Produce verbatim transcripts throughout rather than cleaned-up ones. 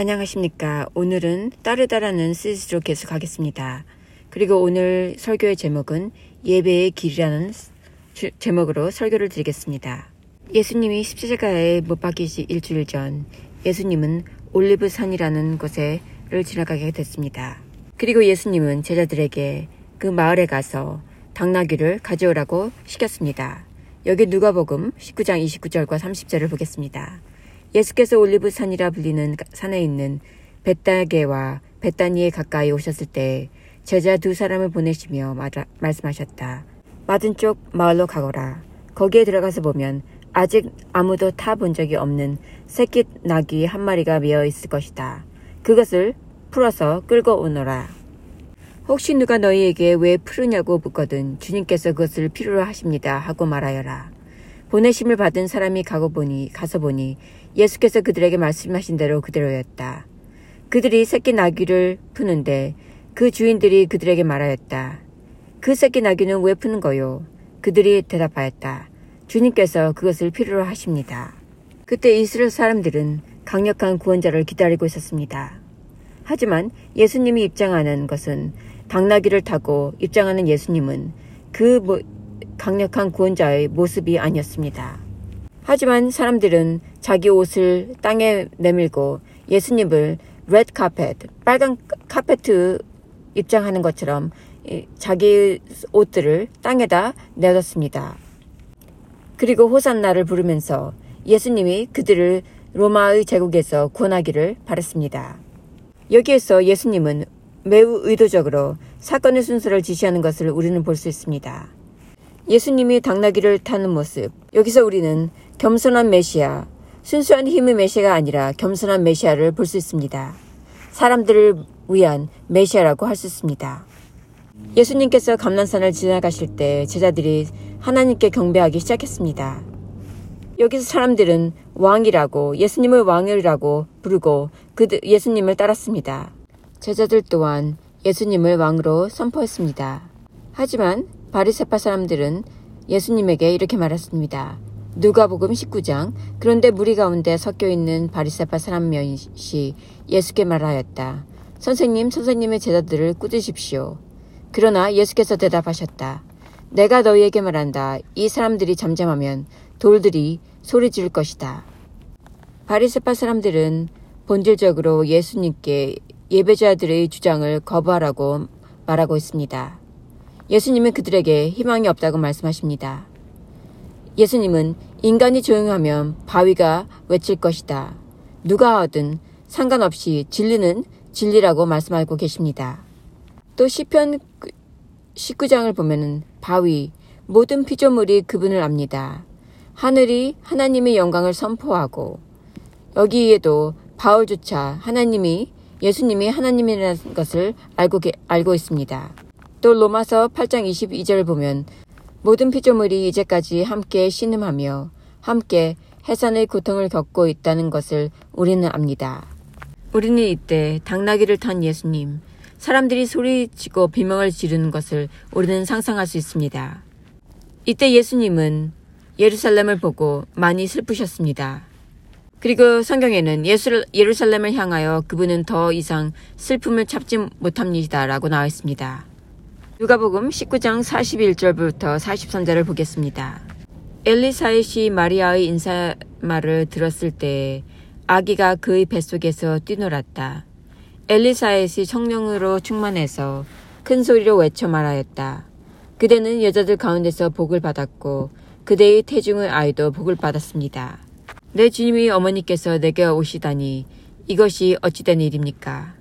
안녕하십니까. 오늘은 따르다라는 시리즈로 계속하겠습니다. 그리고 오늘 설교의 제목은 예배의 길이라는 주, 제목으로 설교를 드리겠습니다. 예수님이 십자가에 못 박히시 일주일 전 예수님은 올리브산이라는 곳을 지나가게 됐습니다. 그리고 예수님은 제자들에게 그 마을에 가서 당나귀를 가져오라고 시켰습니다. 여기 누가복음 십구 장 이십구 절과 삼십 절을 보겠습니다. 예수께서 올리브산이라 불리는 산에 있는 벳다게와 벳다니에 가까이 오셨을 때 제자 두 사람을 보내시며 말하, 말씀하셨다. 맞은쪽 마을로 가거라. 거기에 들어가서 보면 아직 아무도 타본 적이 없는 새끼 나귀 한 마리가 메어 있을 것이다. 그것을 풀어서 끌고 오너라. 혹시 누가 너희에게 왜 풀으냐고 묻거든 주님께서 그것을 필요로 하십니다 하고 말하여라. 보내심을 받은 사람이 가고 보니 가서 보니 예수께서 그들에게 말씀하신 대로 그대로였다. 그들이 새끼 나귀를 푸는데 그 주인들이 그들에게 말하였다. 그 새끼 나귀는 왜 푸는 거요? 그들이 대답하였다. 주님께서 그것을 필요로 하십니다. 그때 이스라엘 사람들은 강력한 구원자를 기다리고 있었습니다. 하지만 예수님이 입장하는 것은 당나귀를 타고 입장하는 예수님은 그 뭐, 강력한 구원자의 모습이 아니었습니다. 하지만 사람들은 자기 옷을 땅에 내밀고 예수님을 레드 카펫, 빨간 카페트 입장하는 것처럼 자기 옷들을 땅에다 내뒀습니다. 그리고 호산나를 부르면서 예수님이 그들을 로마의 제국에서 구원하기를 바랐습니다. 여기에서 예수님은 매우 의도적으로 사건의 순서를 지시하는 것을 우리는 볼 수 있습니다. 예수님이 당나귀를 타는 모습, 여기서 우리는 겸손한 메시아, 순수한 힘의 메시아가 아니라 겸손한 메시아를 볼 수 있습니다. 사람들을 위한 메시아라고 할 수 있습니다. 예수님께서 감람산을 지나가실 때 제자들이 하나님께 경배하기 시작했습니다. 여기서 사람들은 왕이라고 예수님을 왕이라고 부르고 그 예수님을 따랐습니다. 제자들 또한 예수님을 왕으로 선포했습니다. 하지만 바리새파 사람들은 예수님에게 이렇게 말했습니다. 누가복음 십구 장 그런데 무리 가운데 섞여 있는 바리새파 사람 몇이 예수께 말하였다. 선생님, 선생님의 제자들을 꾸짖으십시오. 그러나 예수께서 대답하셨다. 내가 너희에게 말한다. 이 사람들이 잠잠하면 돌들이 소리 지를 것이다. 바리새파 사람들은 본질적으로 예수님께 예배자들의 주장을 거부하라고 말하고 있습니다. 예수님은 그들에게 희망이 없다고 말씀하십니다. 예수님은 인간이 조용하면 바위가 외칠 것이다. 누가 하든 상관없이 진리는 진리라고 말씀하고 계십니다. 또 시편 십구 장을 보면은 바위, 모든 피조물이 그분을 압니다. 하늘이 하나님의 영광을 선포하고 여기에도 바울조차 하나님이 예수님이 하나님이라는 것을 알고, 알고 있습니다. 또 로마서 팔 장 이십이 절을 보면 모든 피조물이 이제까지 함께 신음하며 함께 해산의 고통을 겪고 있다는 것을 우리는 압니다. 우리는 이때 당나귀를 탄 예수님, 사람들이 소리치고 비명을 지르는 것을 우리는 상상할 수 있습니다. 이때 예수님은 예루살렘을 보고 많이 슬프셨습니다. 그리고 성경에는 예수, 예루살렘을 향하여 그분은 더 이상 슬픔을 참지 못합니다 라고 나와 있습니다. 누가복음 십구 장 사십일 절부터 사십삼 절을 보겠습니다. 엘리사렛이 마리아의 인사말을 들었을 때 아기가 그의 뱃속에서 뛰놀았다. 엘리사렛이 성령으로 충만해서 큰 소리로 외쳐 말하였다. 그대는 여자들 가운데서 복을 받았고 그대의 태중의 아이도 복을 받았습니다. 내 주님의 어머니께서 내게 오시다니 이것이 어찌된 일입니까?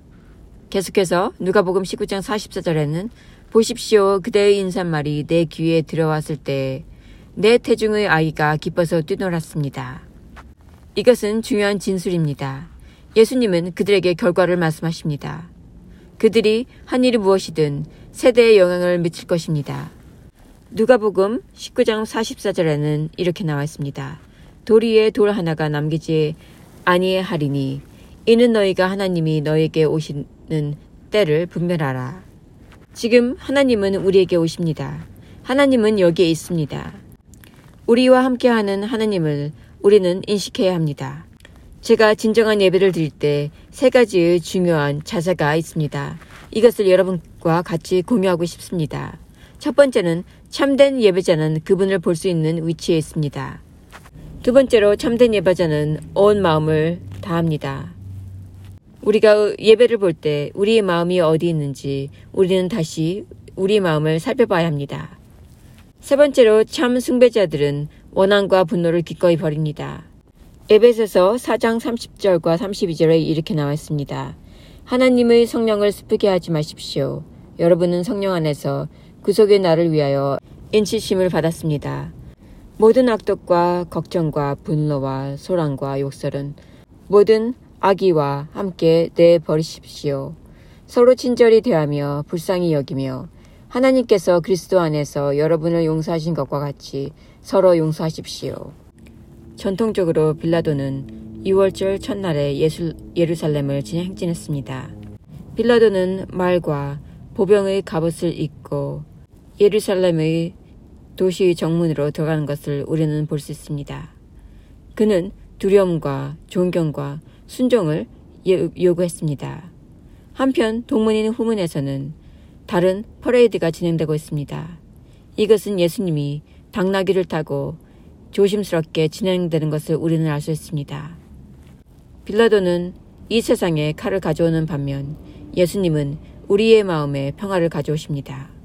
계속해서 누가복음 십구 장 사십사 절에는 보십시오. 그대의 인사말이 내 귀에 들어왔을 때 내 태중의 아이가 기뻐서 뛰놀았습니다. 이것은 중요한 진술입니다. 예수님은 그들에게 결과를 말씀하십니다. 그들이 한 일이 무엇이든 세대에 영향을 미칠 것입니다. 누가복음 십구 장 사십사 절에는 이렇게 나와 있습니다. 돌 위에 돌 하나가 남기지 아니하리니 이는 너희가 하나님이 너희에게 오시는 때를 분별하라. 지금 하나님은 우리에게 오십니다. 하나님은 여기에 있습니다. 우리와 함께하는 하나님을 우리는 인식해야 합니다. 제가 진정한 예배를 드릴 때 세 가지의 중요한 자세가 있습니다. 이것을 여러분과 같이 공유하고 싶습니다. 첫 번째는 참된 예배자는 그분을 볼 수 있는 위치에 있습니다. 두 번째로 참된 예배자는 온 마음을 다합니다. 우리가 예배를 볼 때 우리의 마음이 어디 있는지 우리는 다시 우리의 마음을 살펴봐야 합니다. 세 번째로 참 숭배자들은 원한과 분노를 기꺼이 버립니다. 에베소서 사 장 삼십 절과 삼십이 절에 이렇게 나와 있습니다. 하나님의 성령을 슬프게 하지 마십시오. 여러분은 성령 안에서 구속의 날을 위하여 인치심을 받았습니다. 모든 악독과 걱정과 분노와 소란과 욕설은 모든 악의와 함께 내버리십시오. 서로 친절히 대하며 불쌍히 여기며 하나님께서 그리스도 안에서 여러분을 용서하신 것과 같이 서로 용서하십시오. 전통적으로 빌라도는 유월절 첫날에 예술, 예루살렘을 행진했습니다. 빌라도는 말과 보병의 갑옷을 입고 예루살렘의 도시의 정문으로 들어가는 것을 우리는 볼 수 있습니다. 그는 두려움과 존경과 순종을 요구했습니다. 한편 동문인 후문에서는 다른 퍼레이드가 진행되고 있습니다. 이것은 예수님이 당나귀를 타고 조심스럽게 진행되는 것을 우리는 알 수 있습니다. 빌라도는 이 세상에 칼을 가져오는 반면 예수님은 우리의 마음에 평화를 가져오십니다.